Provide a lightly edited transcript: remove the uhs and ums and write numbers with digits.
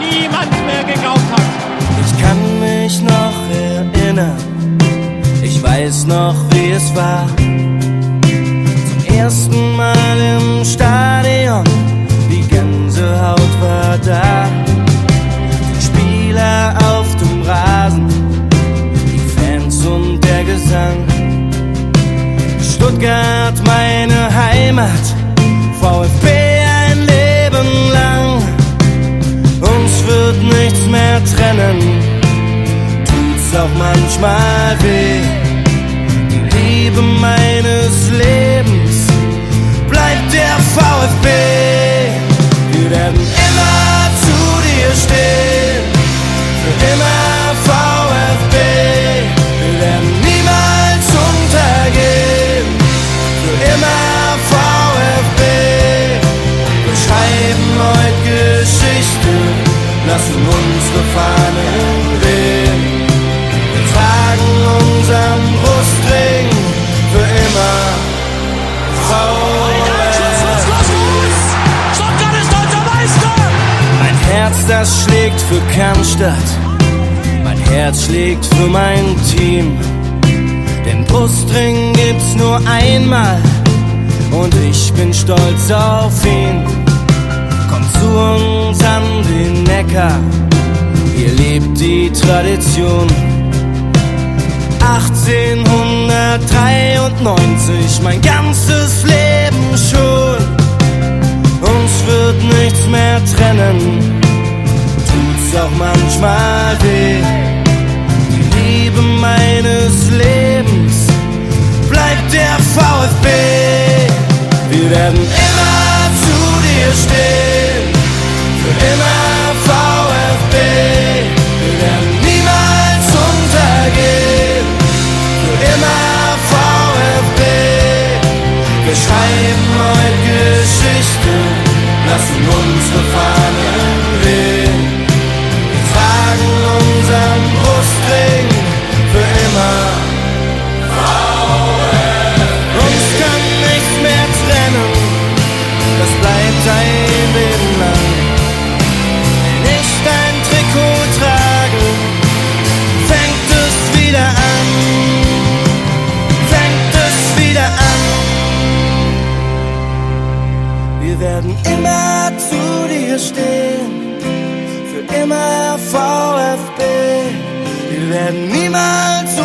niemand mehr geglaubt hat. Ich kann mich noch erinnern, ich weiß noch, wie es war. Zum ersten Mal im Stadion, die Gänsehaut war da. Die Spieler auf dem Rasen, die Fans und der Gesang. Stuttgart, meine Heimat, VfB ein Leben lang. Uns wird nichts mehr trennen, tut's auch manchmal weh. Die Liebe meines Lebens bleibt der VfB. Wir werden immer zu dir stehen, für immer VfB. Wir werden niemals untergehen, für immer VfB. Wir schreiben heute Geschichte, lassen unsere Fahnen wehen. Wir tragen unseren Brustring für immer VfB. Stuttgart ist deutscher Meister! Mein Herz, das schlägt für Kernstadt, mein Herz schlägt für mein Team. Den Brustring gibt's nur einmal und ich bin stolz auf ihn. Kommt zu uns an den Neckar, hier lebt die Tradition. 1893, mein ganzes Leben schon. Uns wird nichts mehr trennen, tut's auch manchmal weh. Die Liebe meines Lebens bleibt der VfB. Wir werden immer zu dir stehen, für immer VfB. Wir werden niemals untergehen, für immer VfB. Wir schreiben heute Geschichte, lassen unsere Fahnen wehen. Wir tragen unseren Brustring für immer VfB. Uns kann nichts mehr trennen, das bleibt ein Leben lang. Wenn ich dein Trikot trage, fängt es wieder an, fängt es wieder an. Wir werden immer zu dir stehen, für immer VfB. Wir werden niemals